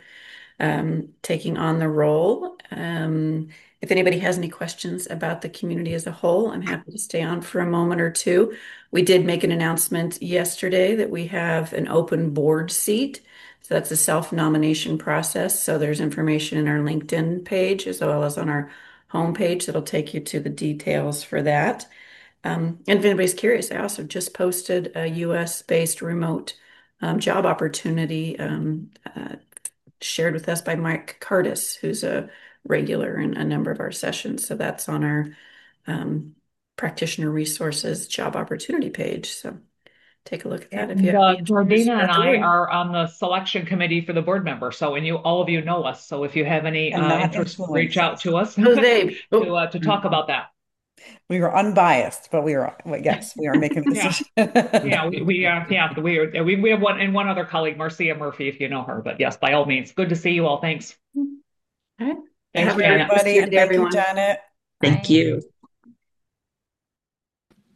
um, taking on the role. Um, if anybody has any questions about the community as a whole, I'm happy to stay on for a moment or two. We did make an announcement yesterday that we have an open board seat. So that's a self-nomination process. So there's information in our LinkedIn page as well as on our homepage that'll take you to the details for that. Um, and if anybody's curious, I also just posted a U S-based remote um, job opportunity um, uh, shared with us by Mike Cardis, who's a regular in a number of our sessions. So that's on our um, practitioner resources job opportunity page. So take a look at that if And you have uh, any interest. Jordana and Spread the I word. are on the selection committee for the board member. So, and you, all of you know us. So if you have any And uh, not interest, reach out influencers. to us Oh, they. to Oh, uh, to talk about that. We were unbiased, but we were, well, yes, we are making a Yeah. decision. Yeah, we, we uh, yeah, we are, we, we have one and one other colleague, Marcia Murphy, if you know her, but yes, by all means, good to see you all. Thanks. all right. Thanks, Have a Thank you, great Janet. rest of everybody, your and day, thank you, everyone. Janet. Thank Bye. you.